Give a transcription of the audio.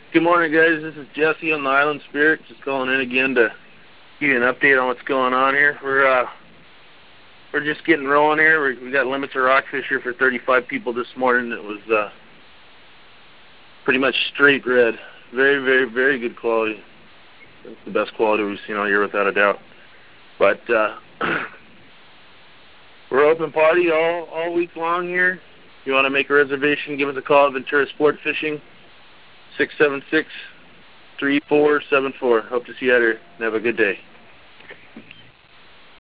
Good morning, guys. This is Jesse on the Island Spirit. Just calling in again to give you an update on what's going on here. We're just getting rolling here. We got limits of rockfish here for 35 people this morning. It was pretty much straight red. Very, very, very good quality. It's the best quality we've seen all year, without a doubt. But we're open party all week long here. If you want to make a reservation, give us a call at Ventura Sport Fishing, 676-3474. Hope to see you out here, and have a good day.